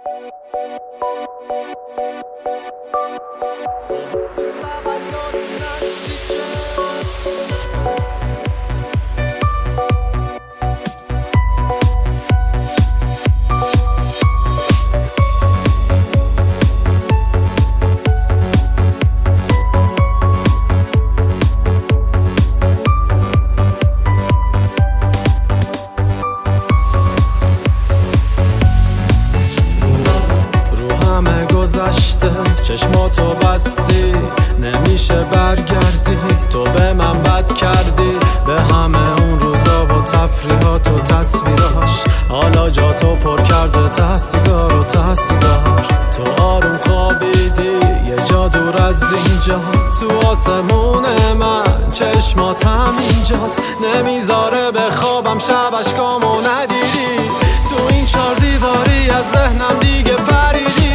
چشماتو بستی نمیشه برگردی، تو به من بد کردی، به همه اون روزا و تفریحات و تصویراش حالا جاتو پر کرده ته سیگار و ته سیگار. تو آروم خوابیدی یه جا دور از اینجا، تو آسمون من چشماتم اینجاست، نمیذاره به خوابم شب اشکامو ندیدی، تو این 4 دیواری از ذهنم دیگه پریدی.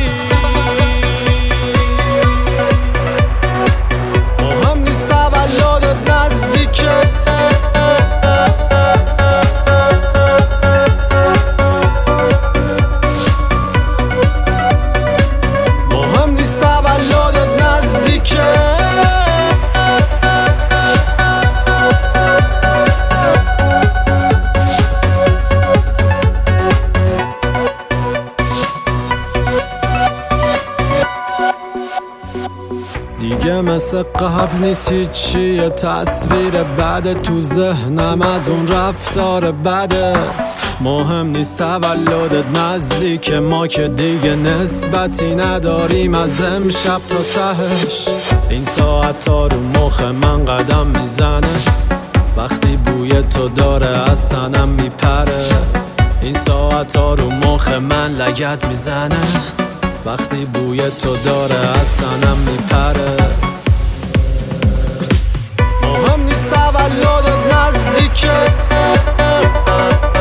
یادت نزدیکه، مهم نیست تولدت نزدیکه. دیگه مثل قبل نیست هیچی، یه تصویر بعد تو ذهنم از اون رفتار بدت. مهم نیست تولدت نزدیک، ما که دیگه نسبتی نداریم از امشب تا تهش. این ساعت ها رو مخ من قدم میزنه، وقتی بوی تو داره از تنم میپره. این ساعت ها رو مخ من لگد میزنه، وقتی بوی تو داره از تنم میپره. مهم نیست تولدت نزدیکه،